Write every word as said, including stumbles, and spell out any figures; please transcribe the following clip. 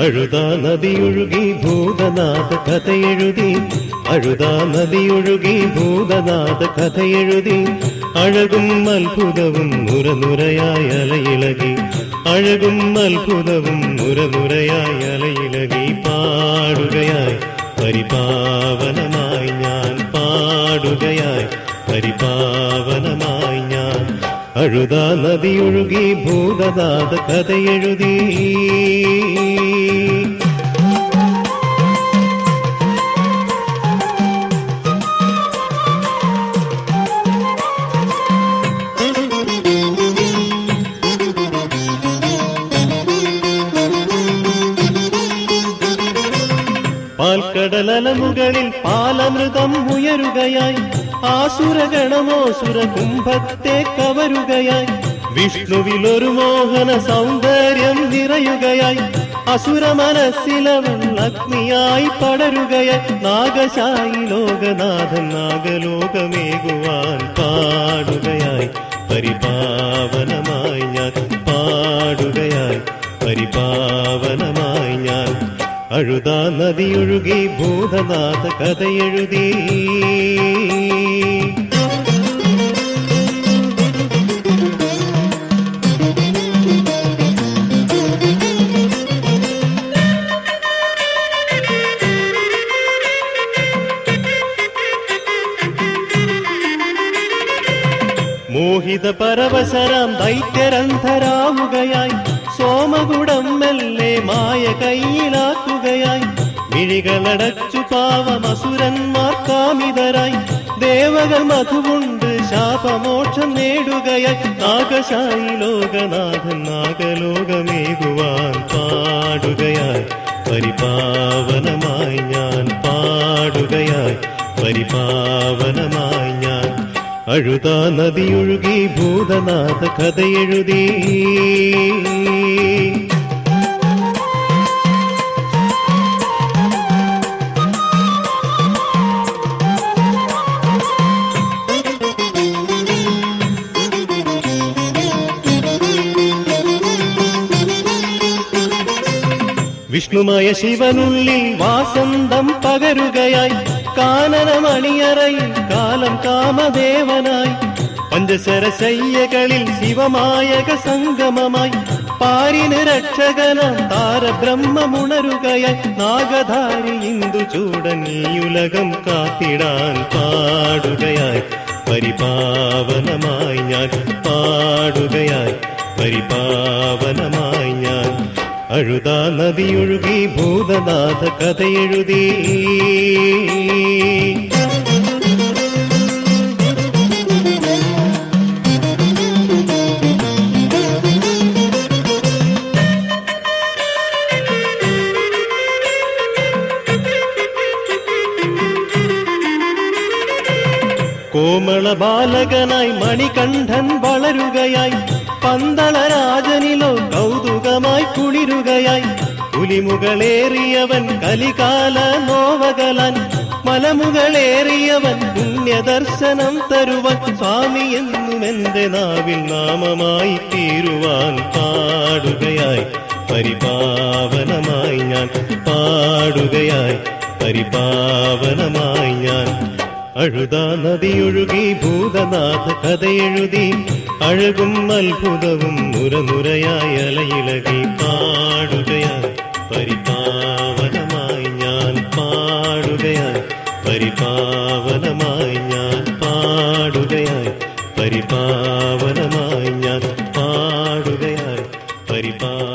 അഴുതാ നദിയൊഴുകി ഭൂതനാഥ കഥയെഴുതി, അഴുതാ നദിയൊഴുകി ഭൂതനാഥ കഥയെഴുതി, അഴകും അത്ഭുതവും നുരനുരയായി അലയിളകി, അഴകും അത്ഭുതവും നുരനുരയായി അലയിളകി. പാടുകയായി പരിപാവനമായി ഞാൻ, പാടുകയായി പരിപാവനമായി ഞാൻ. അഴുതാ നദിയൊഴുകി ഭൂതനാഥ കഥയെഴുതി. പാൽക്കടലമുകളിൽ പാലമൃതം ഉയരുകയായി, ആസുരഗണമോ സുരകുംഭത്തെ കവരുകയായി, വിഷ്ണുവിലൊരു മോഹന സൗന്ദര്യം നിറയുകയായി, അസുര മനസ്സിലവൻ അഗ്നിയായി പടരുകയായി. നാഗശായി ലോകനാഥൻ നാഗലോകമേകുവാൻ പാടുകയായി പരിപാവനമായി ഞാൻ, പാടുകയായി പരിപാവനമായി ഞാൻ. അഴുതാ നദിയൊഴുകി ഭൂതനാഥ കഥയെഴുതി. മോഹിത പരവശരാം ദൈത്യരന്ധരാവുകയായി, സോമകുടം മെല്ലെ മായ കയ്യിലാക്കുകയായി, മിഴികളടച്ചു പാവമസുരന്മാർ കാമിതരായി, ദേവകൾ മധുവുണ്ട് ശാപമോക്ഷം നേടുകയായി. നാഗശായി ലോകനാഥൻ നാഗലോകമേകുവാൻ പാടുകയായി പരിപാവനമായി ഞാൻ, പാടുകയായി പരിപാവനമായി ഞാൻ. അഴുതാ നദിയൊഴുകി ഭൂതനാഥ കഥയെഴുതി. വിഷ്ണുമായ ശിവനുള്ളിൽ വാസന്തം പകരുകയായി, കാനനമണിയറയിൽ കാലം കാമദേവനായി, പഞ്ചശര ശയ്യകളിൽ ശിവമായക സംഗമമായി, പാരിന് രക്ഷകനാം താരബ്രഹ്മമുണരുകയായി. നാഗധാരി ഇന്ദുചൂടൻ ഈ ഉലകം കാത്തിടാൻ പാടുകയായി പരിപാവനമായി ഞാൻ, പാടുകയായി പരിപാവനമായി ഞാൻ. അഴുതാ നദിയൊഴുകി ഭൂതനാഥ കഥയെഴുതി. കോമള ബാലകനായി മണികണ്ഠൻ വളരുകയായി, പന്തളരാജനിലോ കൗതുകമായി കുളിരുകയായി, പുലിമുകളേറിയവൻ കലികാല നോവകലാൻ, മലമുകളേറിയവൻ പുണ്യദർശനം തരുവൻ, സ്വാമി എന്നും എന്റെ നാവിൽ നാമമായി തീരുവാൻ പാടുകയായി പരിപാവനമായി ഞാൻ, പാടുകയായി പരിപാവനമായി ഞാൻ. അഴുതാ നദിയൊഴുകി ഭൂതനാഥ കഥയെഴുതി, അഴകും അത്ഭുതവും നുരനുരയായി അലയിളകി. പാടുകയായി പരിപാവനമായി ഞാൻ, പാടുകയായി പരിപാവനമായി ഞാൻ, പാടുകയായി പരിപാവനമായി ഞാൻ, പാടുകയായി പരിപാ